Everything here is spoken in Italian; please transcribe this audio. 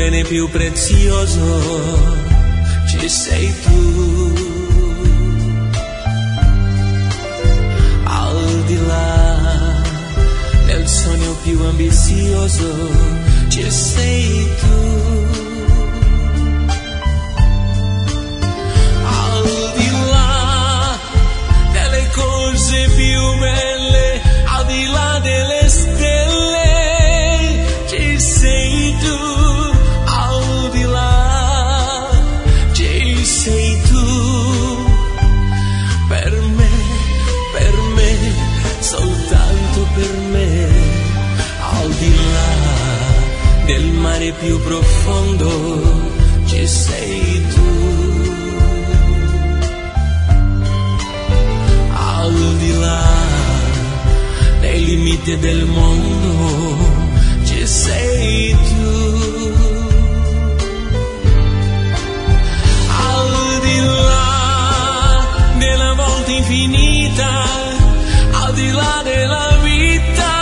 bene più prezioso ci sei tu. Al di là del sogno più ambizioso ci sei tu. Al di là delle cose più belle, al di là delle stelle ci sei tu. Al di là ci sei tu. Per me, soltanto per me. Al di là del mare più profondo ci sei tu. Al di là dei limiti del mondo ci sei tu. Al di là della volta infinita, al di là della vita